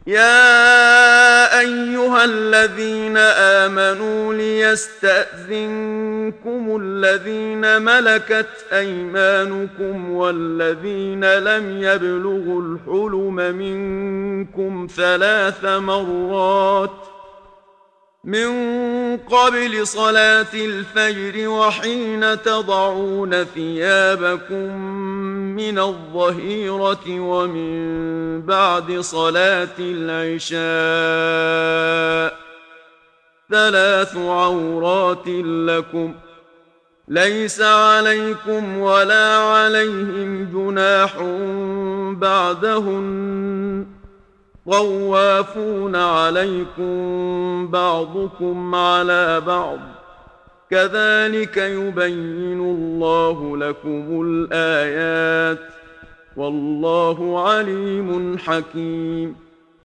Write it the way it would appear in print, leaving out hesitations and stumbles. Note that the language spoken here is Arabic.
يا أيها الذين آمنوا ليستأذنكم الذين ملكت أيمانكم والذين لم يبلغوا الحلم منكم 3 مرات من قبل صلاة الفجر وحين تضعون ثيابكم من الظهيرة ومن بعد صلاة العشاء 3 عورات لكم ليس عليكم ولا عليهم جناح بعدهن طوافون عليكم بعضكم على بعض كذلك يبين الله لكم الآيات والله عليم حكيم